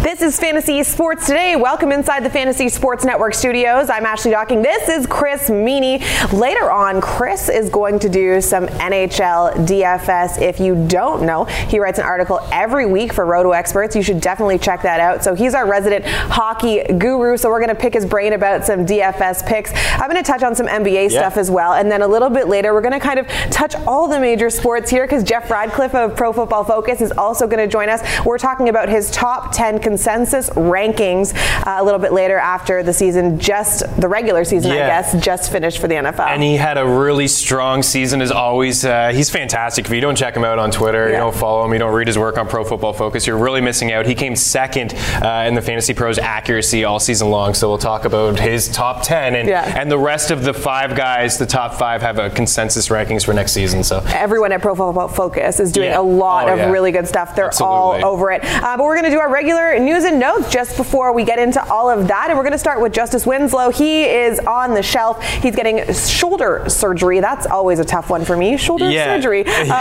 This is Fantasy Sports Today. Welcome inside the Fantasy Sports Network studios. I'm Ashley Docking. This is Chris Meany. Later on, Chris is going to do some NHL DFS. If you don't know, he writes an article every week for Roto Experts. You should definitely check that out. So he's our resident hockey guru. So we're going to pick his brain about some DFS picks. I'm going to touch on some NBA stuff as well. And then a little bit later, we're going to kind of touch all the major sports here because Jeff Radcliffe of Pro Football Focus is also going to join us. We're talking about his top 10 consensus rankings a little bit later after the season, just the regular season, I guess, just finished for the NFL. And he had a really strong season as always. He's fantastic. If you don't check him out on Twitter, you don't follow him, you don't read his work on Pro Football Focus, you're really missing out. He came second in the Fantasy Pros accuracy all season long. So we'll talk about his top 10 and the rest of the five guys, the top five have a consensus rankings for next season. So everyone at Pro Football Focus is doing a lot of really good stuff. They're all over it. But we're going to do our regular news and notes just before we get into all of that. And we're going to start with Justice Winslow. He is on the shelf. He's getting shoulder surgery. That's always a tough one for me. Shoulder surgery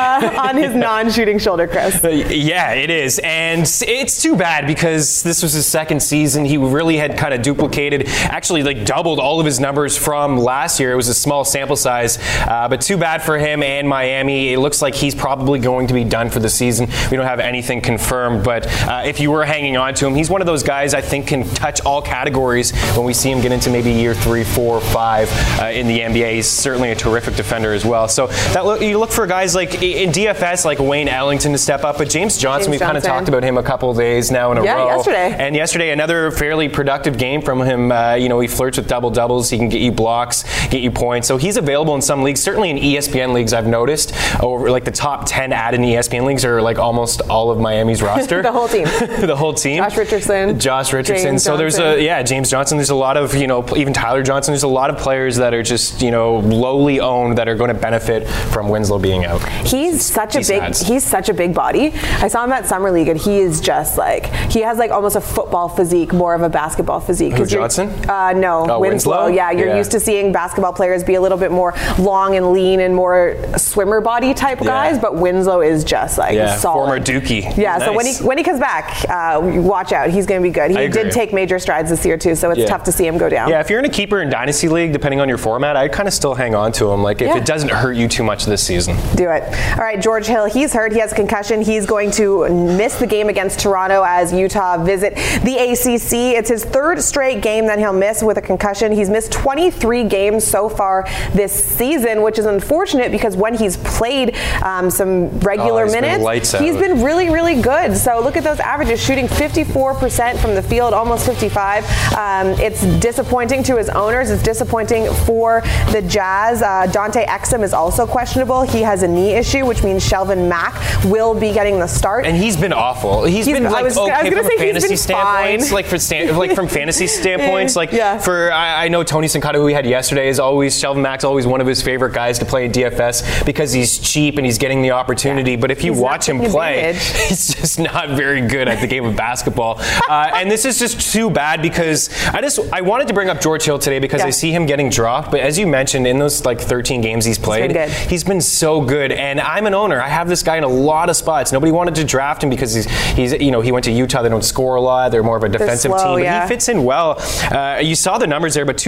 on his non-shooting shoulder, Chris. Yeah, it is. And it's too bad because this was his second season. He really had kind of duplicated, actually like doubled all of his numbers from last year. It was a small sample size, but too bad for him and Miami. It looks like he's probably going to be done for the season. We don't have anything confirmed, but if you were hanging on to him, he's one of those guys I think can touch all categories when we see him get into maybe year 3, 4, 5 in the NBA. He's certainly a terrific defender as well. So you look for guys like in DFS, like Wayne Ellington to step up, but James Johnson, we've kind of talked about him a couple of days now in a row. And yesterday, another fairly productive game from him. He flirts with double-doubles. He can get you blocks, get you points. So he's available in some leagues, certainly in ESPN leagues I've noticed. Over like the top 10 added in ESPN leagues are like almost all of Miami's roster. The whole team. The whole team. Josh Richardson. James so there's James Johnson. There's a lot of, even Tyler Johnson. There's a lot of players that are just, lowly owned that are going to benefit from Winslow being out. He's such a big body. I saw him at Summer League and he is just like, he has like almost a football physique, more of a basketball physique. Who, Johnson? No, Winslow. Yeah, you're used to seeing basketball players be a little bit more long and lean and more swimmer body type guys, but Winslow is just like solid. Former Dookie. Yeah, nice. So when he comes back, watch out. He's going to be good. He did take major strides this year too, so it's tough to see him go down. Yeah, if you're in a keeper in Dynasty League, depending on your format, I'd kind of still hang on to him. Like if it doesn't hurt you too much this season. Do it. All right, George Hill, he's hurt. He has a concussion. He's going to miss the game against Toronto as Utah visit the ACC. It's his third straight game that he'll miss with a concussion. He's missed 23 games so far this season, which is unfortunate because when he's played some regular minutes, he's been really, really good. So look at those averages, shooting 54% from the field, almost 55. It's disappointing to his owners. It's disappointing for the Jazz. Dante Exum is also questionable. He has a knee issue, which means Shelvin Mack will be getting the start. And he's been awful. He's been like okay from a fantasy standpoint, like from fantasy standpoints. I know Tony Sincotta, who we had yesterday, is always Shelvin Mack's always one of his favorite guys to play in DFS because he's cheap and he's getting the opportunity. But if you watch him play, he's just not very good at the game of basketball. And this is just too bad because I wanted to bring up George Hill today because I see him getting dropped. But as you mentioned, in those like 13 games he's played, he's been so good. And I'm an owner. I have this guy in a lot of spots. Nobody wanted to draft him because he went to Utah. They don't score a lot. They're more of a defensive team. But he fits in well. You saw the numbers there, but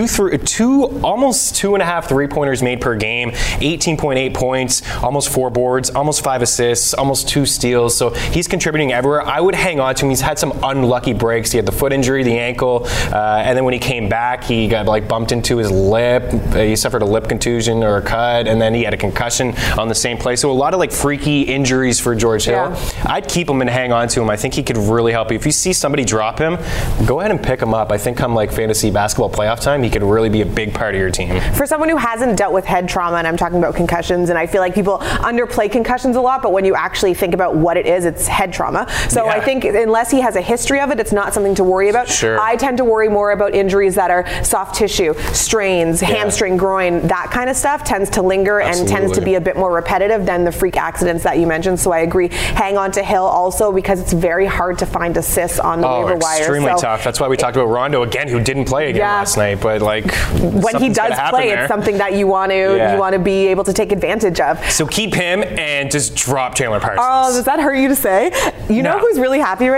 almost 2.5 3-pointers made per game, 18.8 points, almost 4 boards, almost 5 assists, almost 2 steals. So he's contributing everywhere. I would hang on to him. He's had some unlucky breaks. He had the foot injury, the ankle, and then when he came back, he got bumped into his lip. He suffered a lip contusion or a cut, and then he had a concussion on the same play. So a lot of freaky injuries for George Hill. I'd keep him and hang on to him. I think he could really help you. If you see somebody drop him, go ahead and pick him up. I think come fantasy basketball playoff time, he could really be a big part of your team. For someone who hasn't dealt with head trauma, and I'm talking about concussions, and I feel like people underplay concussions a lot, but when you actually think about what it is, it's head trauma. So I think unless he has a history of it, it's not something to worry about. I tend to worry more about injuries that are soft tissue, strains, hamstring, groin, that kind of stuff tends to linger and tends to be a bit more repetitive than the freak accidents that you mentioned. So I agree. Hang on to Hill also because it's very hard to find assists on the waiver wire. Extremely tough. That's why we talked about Rondo again, who didn't play again last night. But when he does play, it's something that you want to be able to take advantage of. So keep him and just drop Chandler Parsons. Oh, does that hurt you to say? You know who's really happy right now? Doesn't hurt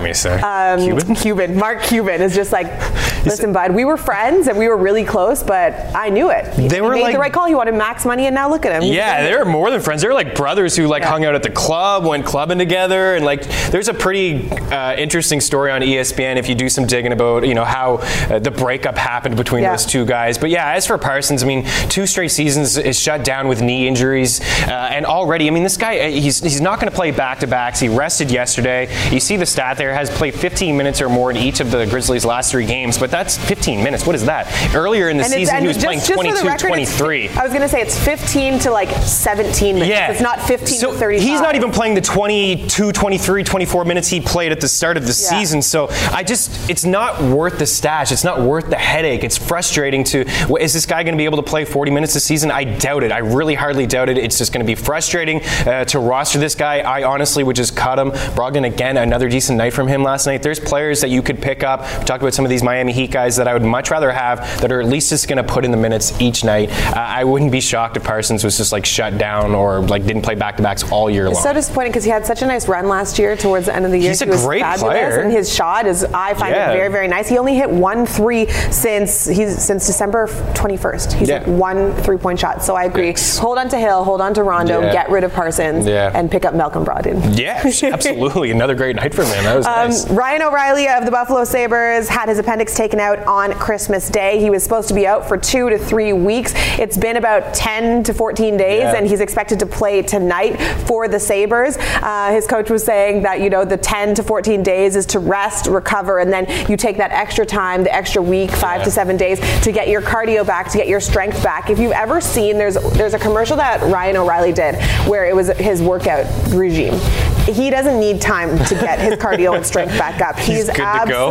me a sec. Cuban. Mark Cuban is just like, listen, bud, we were friends and we were really close, but I knew it. He made the right call. He wanted max money, and now look at him. Yeah, they were more than friends. They were like brothers who hung out at the club, went clubbing together, and there's a pretty interesting story on ESPN if you do some digging about how the breakup happened between those two guys. But yeah, as for Parsons, 2 straight seasons is shut down with knee injuries, and already, this guy, he's not going to play back-to-backs. He rested yesterday. You see the stat there, has played 15 minutes or more in each of the Grizzlies' last 3 games, but that's 15 minutes. What is that? Earlier in the season, he was playing 22, 23. I was going to say it's 15 to 17 minutes. Yeah. It's not 15 to 35. He's not even playing the 22, 23, 24 minutes he played at the start of the season. So it's not worth the stash. It's not worth the headache. It's frustrating is this guy going to be able to play 40 minutes this season? I doubt it. I really hardly doubt it. It's just going to be frustrating to roster this guy. I honestly would just cut him. Brogdon, again, another decent night from him last night. There's players that you could pick up. We talked about some of these Miami Heat guys that I would much rather have that are at least just going to put in the minutes each night. I wouldn't be shocked if Parsons was just shut down or didn't play back-to-backs all year long. It's so disappointing because he had such a nice run last year towards the end of the year. He's a great player. And his shot I find it very, very nice. He only hit 1 3 since December 21st. He's hit 1 3-point shot. So I agree. Hold on to Hill, hold on to Rondo, get rid of Parsons, and pick up Malcolm Brogdon. Yes, absolutely. Another great night for him, man. That was nice. Ryan O'Reilly of the Buffalo Sabres had his appendix taken out on Christmas Day. He was supposed to be out for 2 to 3 weeks. It's been about 10 to 14 days, and he's expected to play tonight for the Sabres. His coach was saying that, the 10 to 14 days is to rest, recover, and then you take that extra time, the extra week, 5 to 7 days, to get your cardio back, to get your strength back. If you've ever seen, there's a commercial that Ryan O'Reilly did where it was his workout regime. He doesn't need time to get his cardio and strength back up. He's an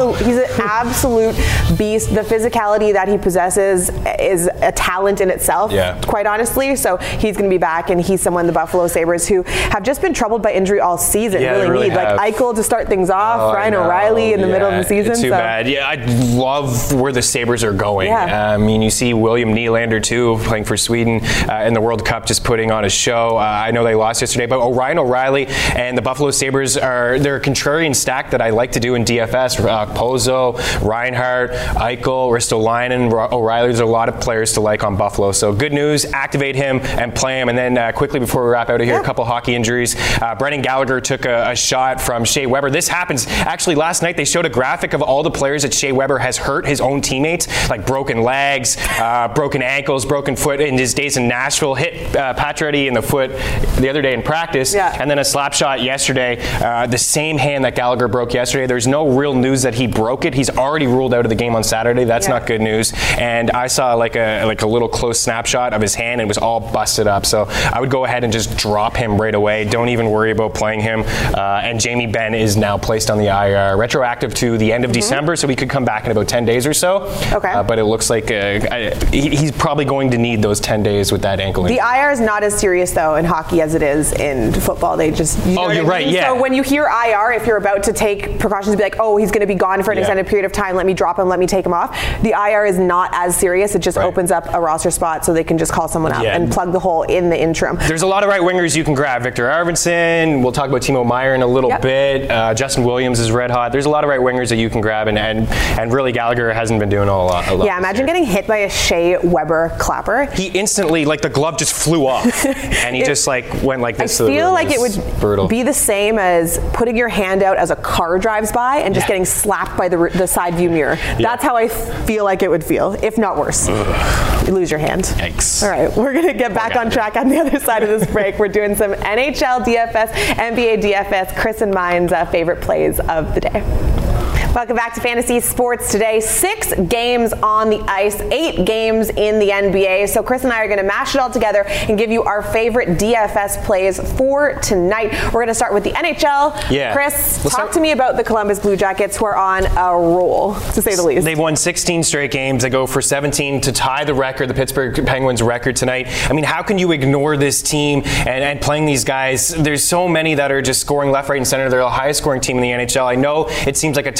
absolute beast. The physicality that he possesses is a talent in itself, quite honestly. So he's going to be back, and he's someone, the Buffalo Sabres, who have just been troubled by injury all season. Really need Eichel to start things off, Ryan O'Reilly in the middle of the season. It's too bad. Yeah, I love where the Sabres are going. You see William Nylander too, playing for Sweden in the World Cup, just putting on a show. I know they lost yesterday, but Ryan O'Reilly and the Buffalo Sabres they're a contrarian stack that I like to do in DFS. Pozo, Reinhart, Eichel, Ristolainen, O'Reilly. There's a lot of players to like on Buffalo. So good news, activate him and play him. And then quickly before we wrap out of here, a couple hockey injuries. Brendan Gallagher took a shot from Shea Weber. This happens. Actually, last night they showed a graphic of all the players that Shea Weber has hurt his own teammates, like broken legs, broken ankles, broken foot in his days in Nashville, hit Pacioretty in the foot the other day in practice, and then a slap shot yesterday, the same hand that Gallagher broke yesterday. There's no real news that he broke it. He's already ruled out of the game on Saturday. That's not good news. And I saw like a little close snapshot of his hand, and it was all busted up. So I would go ahead and just drop him right away. Don't even worry about playing him. And Jamie Benn is now placed on the IR, retroactive to the end of December, so he could come back in about 10 days or so. Okay. But it looks like he's probably going to need those 10 days with that ankle injury. The IR is not as serious, though, in hockey as it is in football. They just... you're right, yeah. So when you hear IR, if you're about to take precautions to be like, oh, he's going to be gone for an extended period of time, let me drop him, let me take him off. The IR is not as serious. It just opens up a roster spot so they can just call someone up and plug the hole in the interim. There's a lot of right wingers you can grab. Victor Arvidsson, we'll talk about Timo Meier in a little bit. Justin Williams is red hot. There's a lot of right wingers that you can grab, and really Gallagher hasn't been doing a lot. Imagine getting hit by a Shea Weber clapper. He instantly, like the glove just flew off, and he just like went like this. I feel like it would be the same as putting your hand out as a car drives by and just getting slapped by the side view mirror. That's how I feel like it would feel, if not worse. You lose your hand. Yikes. All right, we're going to get back on track on the other side of this break. We're doing some NHL DFS, NBA DFS, Chris and mine's favorite plays of the day. Welcome back to Fantasy Sports Today. 6 games on the ice, 8 games in the NBA. So Chris and I are going to mash it all together and give you our favorite DFS plays for tonight. We're going to start with the NHL. Yeah. Chris, talk to me about the Columbus Blue Jackets, who are on a roll, to say the least. They've won 16 straight games. They go for 17 to tie the record, the Pittsburgh Penguins record tonight. I mean, how can you ignore this team and playing these guys? There's so many that are just scoring left, right, and center. They're the highest scoring team in the NHL. I know it seems like a tough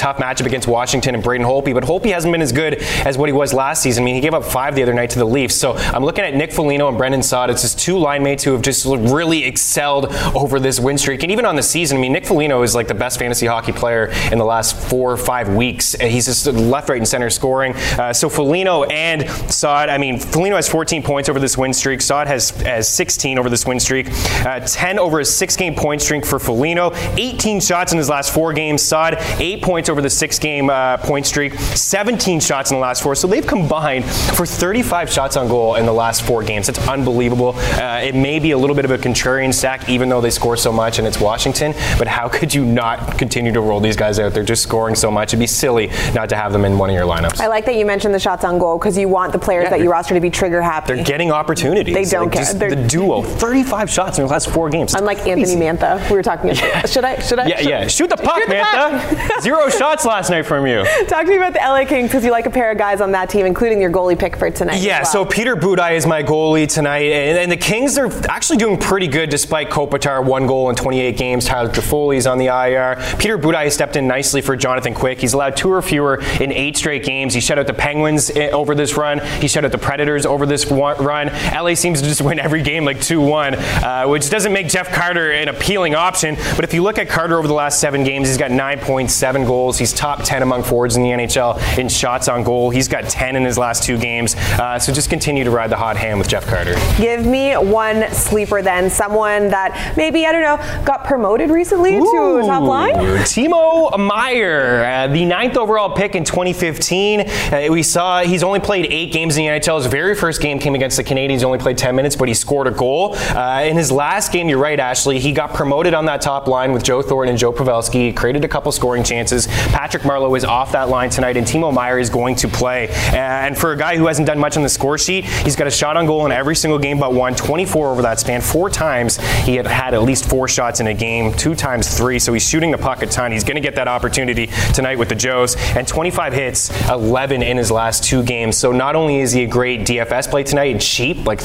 tough matchup against Washington and Braden Holtby, but Holtby hasn't been as good as what he was last season. I mean, he gave up 5 the other night to the Leafs. So I'm looking at Nick Foligno and Brendan Saad. It's just 2 line mates who have just really excelled over this win streak. And even on the season, I mean, Nick Foligno is like the best fantasy hockey player in the last 4 or 5 weeks. He's just left, right, and center scoring. So Foligno and Saad, I mean, Foligno has 14 points over this win streak. Saad has 16 over this win streak. 10 over a 6-game point streak for Foligno. 18 shots in his last 4 games. Saad, 8 points over the 6-game point streak. 17 shots in the last 4. So they've combined for 35 shots on goal in the last 4 games. That's unbelievable. It may be a little bit of a contrarian stack, even though they score so much and it's Washington. But how could you not continue to roll these guys out? They're just scoring so much. It'd be silly not to have them in one of your lineups. I like that you mentioned the shots on goal because you want the players that you roster to be trigger happy. They're getting opportunities. They don't care. The duo, 35 shots in the last 4 games. Unlike Anthony Mantha, we were talking about. Should I? Yeah. Shoot the puck, Mantha. 0 shots last night from you. Talk to me about the LA Kings because you like a pair of guys on that team, including your goalie pick for tonight. Yeah, so Peter Budaj is my goalie tonight, and the Kings are actually doing pretty good despite Kopitar, 1 goal in 28 games. Tyler Toffoli's on the IR. Peter Budaj has stepped in nicely for Jonathan Quick. He's allowed 2 or fewer in 8 straight games. He shut out the Penguins over this run. He shut out the Predators over this run. LA seems to just win every game like 2-1, which doesn't make Jeff Carter an appealing option. But if you look at Carter over the last 7 games, he's got 9.7 goals. He's top 10 among forwards in the NHL in shots on goal. He's got 10 in his last 2 games. So just continue to ride the hot hand with Jeff Carter. Give me one sleeper then. Someone that maybe, I don't know, got promoted recently to top line? Timo Meier, the 9th overall pick in 2015. We saw he's only played 8 games in the NHL. His very first game came against the Canadiens. He only played 10 minutes, but he scored a goal. In his last game, you're right, Ashley, he got promoted on that top line with Joe Thornton and Joe Pavelski. He created a couple scoring chances. Patrick Marleau is off that line tonight, and Timo Meier is going to play. And for a guy who hasn't done much on the score sheet, he's got a shot on goal in every single game but one, 24 over that span. 4 times he had at least 4 shots in a game, 2 times 3, so he's shooting the puck a ton. He's going to get that opportunity tonight with the Joes, and 25 hits, 11 in his last 2 games. So not only is he a great DFS play tonight and cheap, like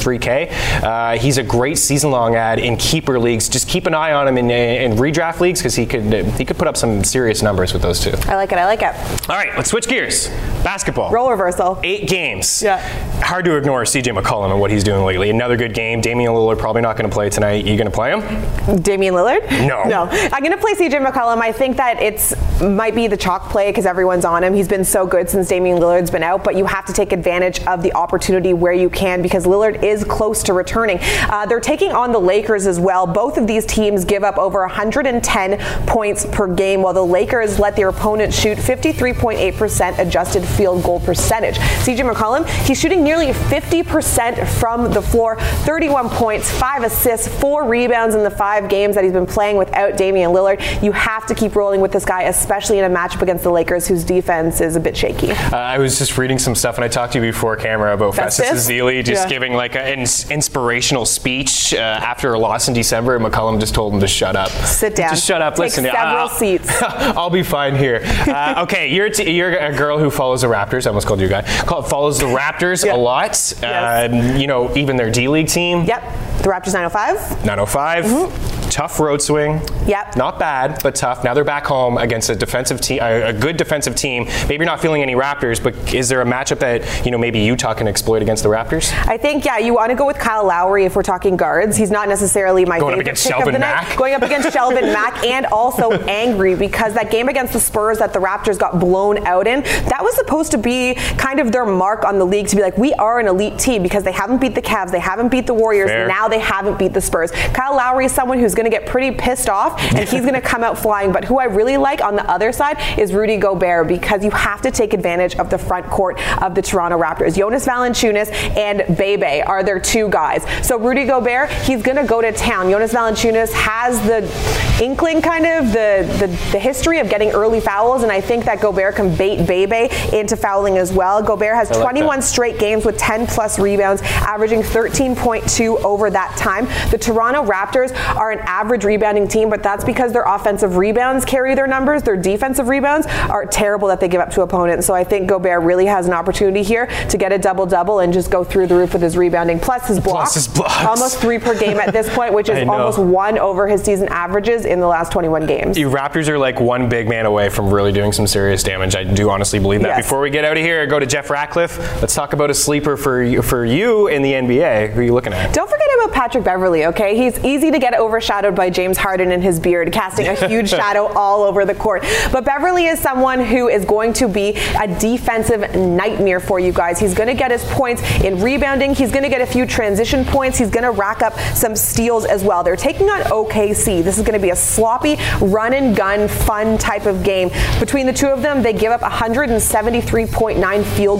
$3K, he's a great season-long ad in keeper leagues. Just keep an eye on him in redraft leagues because he could put up some serious numbers with those 2. I like it. All right, let's switch gears. Basketball. Role reversal. 8 games. Yeah. Hard to ignore CJ McCollum and what he's doing lately. Another good game. Damian Lillard probably not going to play tonight. You going to play him? Damian Lillard? No. I'm going to play CJ McCollum. I think that might be the chalk play because everyone's on him. He's been so good since Damian Lillard's been out, but you have to take advantage of the opportunity where you can because Lillard is close to returning. They're taking on the Lakers as well. Both of these teams give up over 110 points per game, while the Lakers let their opponent shoot 53.8% adjusted field goal percentage. CJ McCollum, he's shooting nearly 50% from the floor, 31 points, 5 assists, 4 rebounds in the 5 games that he's been playing without Damian Lillard. You have to keep rolling with this guy, especially in a matchup against the Lakers, whose defense is a bit shaky. I was just reading some stuff, and I talked to you before camera about Festus Ezeli just giving like an inspirational speech after a loss in December, and McCollum just told him to shut up. Sit down. Just shut up. Take Listen, several seats. I'll be fine here. Okay, you're a girl who follows the Raptors. I almost called you a guy. Follows the Raptors a lot. Yes. Even their D-League team. Yep. The Raptors 905. 905. Mm-hmm. Tough road swing. Yep. Not bad, but tough. Now they're back home against a defensive team, a good defensive team. Maybe you're not feeling any Raptors, but is there a matchup that maybe Utah can exploit against the Raptors? I think you want to go with Kyle Lowry if we're talking guards. He's not necessarily my favorite pick of the night. Going up against Shelvin Mack, and also angry because that game against the Spurs that the Raptors got blown out in, that was supposed to be kind of their mark on the league to be like, we are an elite team because they haven't beat the Cavs, they haven't beat the Warriors, and now they haven't beat the Spurs. Kyle Lowry is someone who's going to get pretty pissed off and he's going to come out flying, but who I really like on the other side is Rudy Gobert because you have to take advantage of the front court of the Toronto Raptors. Jonas Valanciunas and Bebe are their 2 guys. So Rudy Gobert, he's going to go to town. Jonas Valanciunas has the inkling, kind of the history of getting early fouls, and I think that Gobert can bait Bebe into fouling as well. Gobert has 21 straight games with 10 plus rebounds, averaging 13.2 over that time. The Toronto Raptors are an average rebounding team, but that's because their offensive rebounds carry their numbers. Their defensive rebounds are terrible that they give up to opponents. So I think Gobert really has an opportunity here to get a double-double and just go through the roof with his rebounding. Plus his blocks. Almost 3 per game at this point, which is almost 1 over his season averages in the last 21 games. You Raptors are like one big man away from really doing some serious damage. I do honestly believe that. Yes. Before we get out of here, go to Jeff Ratcliffe. Let's talk about a sleeper for you in the NBA. Who are you looking at? Don't forget about Patrick Beverley, okay? He's easy to get overshadowed by James Harden and his beard, casting a huge shadow all over the court. But Beverley is someone who is going to be a defensive nightmare for you guys. He's going to get his points in rebounding. He's going to get a few transition points. He's going to rack up some steals as well. They're taking on OKC. This is going to be a sloppy, run-and-gun, fun type of game. Between the two of them, they give up 173.9 field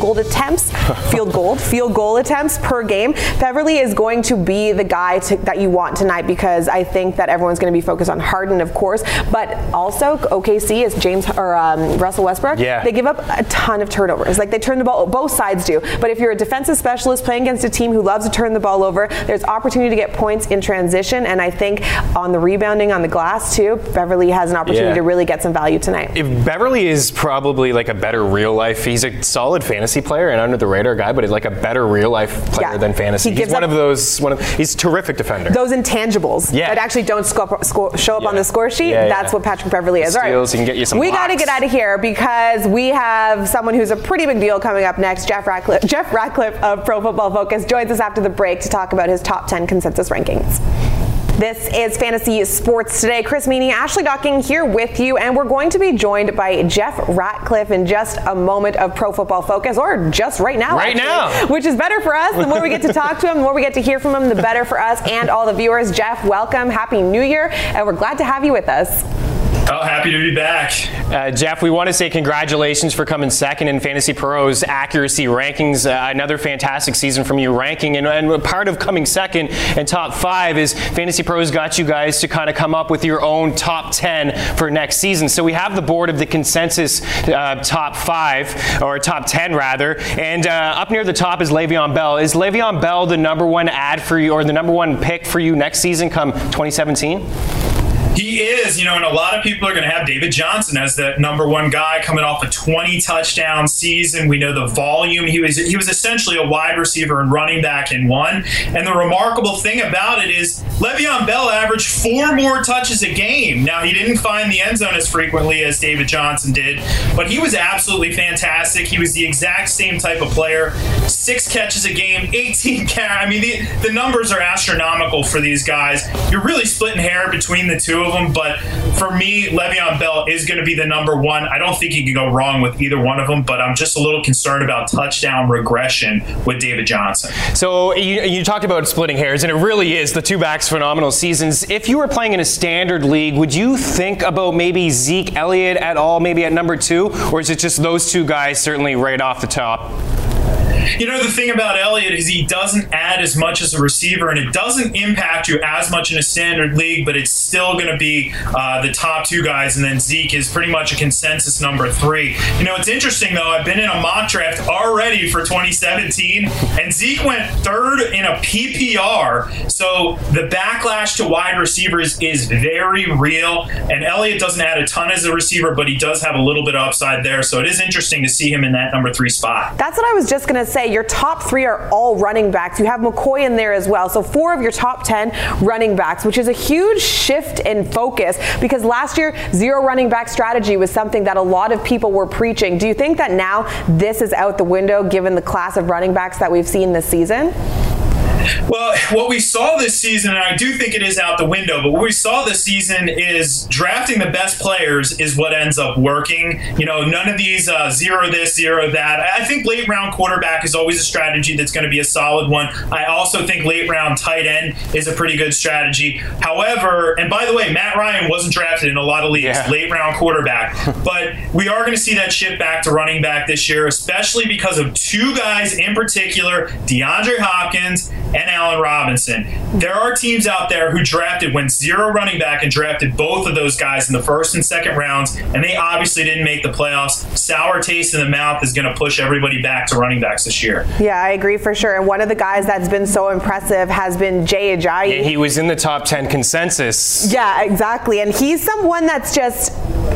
goal attempts per game. Beverley is going to be the guy that you want tonight, because I think that everyone's going to be focused on Harden, of course, but also OKC is Russell Westbrook. Yeah. They give up a ton of turnovers. Like, they turn the ball, both sides do. But if you're a defensive specialist playing against a team who loves to turn the ball over, there's opportunity to get points in transition, and I think on the rebounding on the glass too, Beverley has an opportunity to really get some value tonight. If Beverley is probably like a better real life, he's a solid fantasy player and under the radar guy, but he's like a better real life player than fantasy. He's he's a terrific defender. Those intangibles that actually don't show up on the score sheet, that's what Patrick Beverley is. All right, he can get you some we got to get out of here because we have someone who's a pretty big deal coming up next. Jeff Ratcliffe of Pro Football Focus joins us after the break to talk about his top 10 consensus rankings. This is Fantasy Sports Today. Chris Meany, Ashley Docking here with you, and we're going to be joined by Jeff Ratcliffe in just a moment of Pro Football Focus, or just right now, which is better for us. The more we get to talk to him, the more we get to hear from him, the better for us and all the viewers. Jeff, welcome. Happy New Year, and we're glad to have you with us. Oh, happy to be back. Jeff, we want to say congratulations for coming second in Fantasy Pros accuracy rankings. Another fantastic season from you ranking. And part of coming second and top 5 is Fantasy Pros got you guys to kind of come up with your own top 10 for next season. So we have the board of the consensus top 5, or top 10 rather. And up near the top is Le'Veon Bell. Is Le'Veon Bell the number 1 ad for you, or the number 1 pick for you next season come 2017? He is, and a lot of people are going to have David Johnson as the number 1 guy coming off a 20 touchdown season. We know the volume. He was essentially a wide receiver and running back in one. And the remarkable thing about it is Le'Veon Bell averaged 4 more touches a game. Now, he didn't find the end zone as frequently as David Johnson did, but he was absolutely fantastic. He was the exact same type of player. 6 catches a game, 18 carries. I mean, the numbers are astronomical for these guys. You're really splitting hair between the two of them, but for me, Le'Veon Bell is going to be the number 1. I don't think you can go wrong with either one of them, but I'm just a little concerned about touchdown regression with David Johnson. So you talked about splitting hairs, and it really is the two backs phenomenal seasons. If you were playing in a standard league, would you think about maybe Zeke Elliott at all, maybe at number 2, or is it just those two guys certainly right off the top? The thing about Elliott is he doesn't add as much as a receiver, and it doesn't impact you as much in a standard league, but it's still going to be the top 2 guys, and then Zeke is pretty much a consensus number 3. It's interesting, though. I've been in a mock draft already for 2017, and Zeke went 3rd in a PPR, so the backlash to wide receivers is very real, and Elliott doesn't add a ton as a receiver, but he does have a little bit of upside there, so it is interesting to see him in that number 3 spot. That's what I was just going to say. Your top 3 are all running backs. You have McCoy in there as well. So 4 of your top 10 running backs, which is a huge shift in focus, because last year, 0 running back strategy was something that a lot of people were preaching. Do you think that now this is out the window given the class of running backs that we've seen this season? Well, what we saw this season, and I do think it is out the window, but what we saw this season is drafting the best players is what ends up working. None of these 0 this, 0 that. I think late round quarterback is always a strategy that's going to be a solid one. I also think late round tight end is a pretty good strategy. However, and by the way, Matt Ryan wasn't drafted in a lot of leagues, late round quarterback, but we are going to see that shift back to running back this year, especially because of 2 guys in particular, DeAndre Hopkins and Allen Robinson. There are teams out there who went 0 running back and drafted both of those guys in the first and second rounds, and they obviously didn't make the playoffs. Sour taste in the mouth is going to push everybody back to running backs this year. Yeah, I agree for sure. And one of the guys that's been so impressive has been Jay Ajayi. Yeah, he was in the top 10 consensus. Yeah, exactly. And he's someone that's just,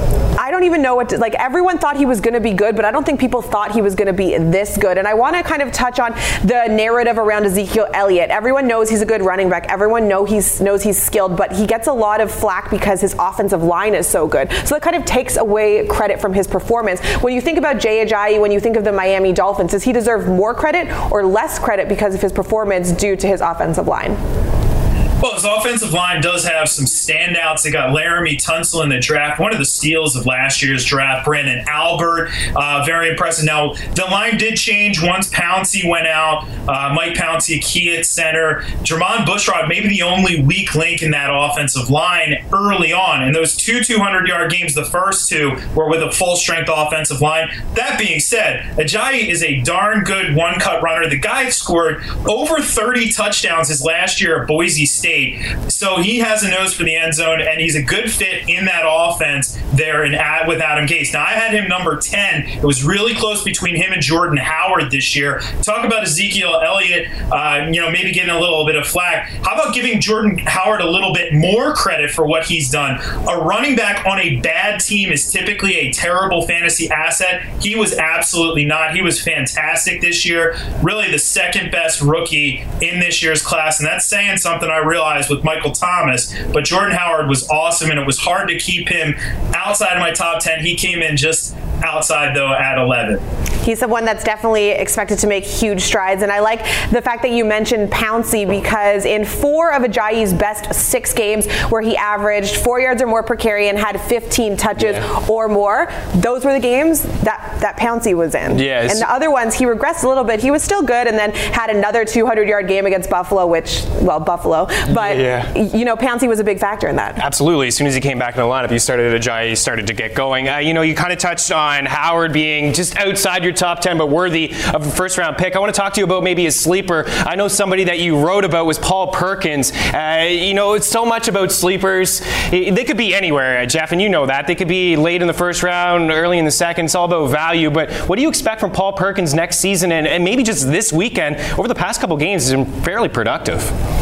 I don't even know what to, like, everyone thought he was going to be good, but I don't think people thought he was going to be this good. And I want to kind of touch on the narrative around Ezekiel Elliott. Everyone knows he's a good running back. Everyone knows he's skilled, but he gets a lot of flack because his offensive line is so good. So that kind of takes away credit from his performance. When you think about Jay Ajayi, when you think of the Miami Dolphins, does he deserve more credit or less credit because of his performance due to his offensive line? Well, his offensive line does have some standouts. They got Laramie Tunsil in the draft, one of the steals of last year's draft. Brandon Albert, very impressive. Now, the line did change once Pouncey went out. Mike Pouncey, key at center. Jermon Bushrod, maybe the only weak link in that offensive line early on. And those 2 200-yard games, the first 2, were with a full-strength offensive line. That being said, Ajayi is a darn good one-cut runner. The guy scored over 30 touchdowns his last year at Boise State. So he has a nose for the end zone, and he's a good fit in that offense there with Adam Gase. Now, I had him number 10. It was really close between him and Jordan Howard this year. Talk about Ezekiel Elliott, maybe getting a little bit of flack. How about giving Jordan Howard a little bit more credit for what he's done? A running back on a bad team is typically a terrible fantasy asset. He was absolutely not. He was fantastic this year. Really the second best rookie in this year's class, and that's saying something. I realized with Michael Thomas, but Jordan Howard was awesome, and it was hard to keep him outside of my top 10. He came in just outside, though, at 11. He's the one that's definitely expected to make huge strides, and I like the fact that you mentioned Pouncey, because in 4 of Ajayi's best 6 games where he averaged 4 yards or more per carry and had 15 touches or more, those were the games that Pouncey was in. Yes. And the other ones, he regressed a little bit. He was still good, and then had another 200-yard game against Buffalo, Buffalo. But, Pouncey was a big factor in that. Absolutely. As soon as he came back in the lineup, Ajayi started to get going. You kind of touched on Howard being just outside your top 10, but worthy of a first-round pick. I want to talk to you about maybe his sleeper. I know somebody that you wrote about was Paul Perkins. It's so much about sleepers. They could be anywhere, Jeff, and you know that. They could be late in the first round, early in the second. It's all about value. But what do you expect from Paul Perkins next season, and maybe just this weekend? Over the past couple games, he's been fairly productive.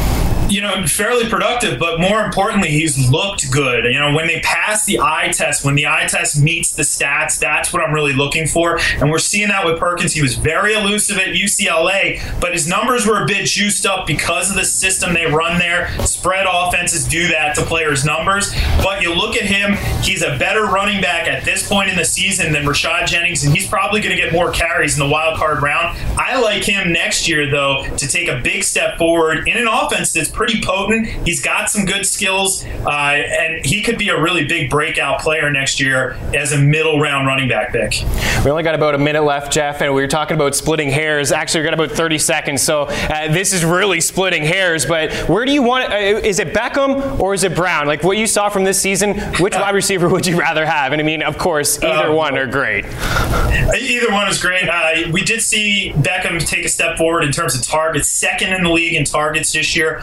Fairly productive, but more importantly, he's looked good. When they pass the eye test, when the eye test meets the stats, that's what I'm really looking for. And we're seeing that with Perkins. He was very elusive at UCLA, but his numbers were a bit juiced up because of the system they run there. Spread offenses do that to players' numbers. But you look at him, he's a better running back at this point in the season than Rashad Jennings, and he's probably going to get more carries in the wild card round. I like him next year, though, to take a big step forward in an offense that's pretty potent. He's got some good skills, and he could be a really big breakout player next year as a middle round running back pick. We only got about a minute left, Jeff, and we were talking about splitting hairs. Actually, we got about 30 seconds, so this is really splitting hairs. But where do you want? Is it Beckham or is it Brown? Like what you saw from this season, which wide receiver would you rather have? And I mean, of course, either one are great. Either one is great. We did see Beckham take a step forward in terms of targets, second in the league in targets this year,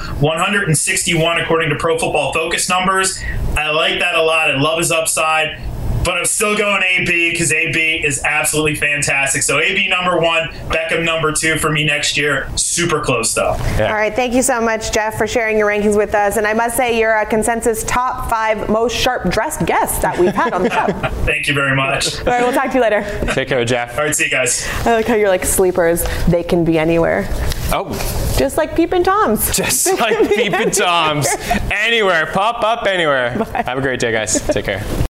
161 according to Pro Football Focus numbers. I like that a lot. I love his upside. But I'm still going AB because AB is absolutely fantastic. So AB number 1, Beckham number 2 for me next year. Super close, though. Yeah. All right. Thank you so much, Jeff, for sharing your rankings with us. And I must say, you're a consensus top 5 most sharp-dressed guests that we've had on the show. Thank you very much. All right. We'll talk to you later. Take care, Jeff. All right. See you guys. I like how you're like sleepers. They can be anywhere. Oh. Just like Peepin' Toms. Just like Peepin' Toms. Anywhere. Pop up anywhere. Bye. Have a great day, guys. Take care.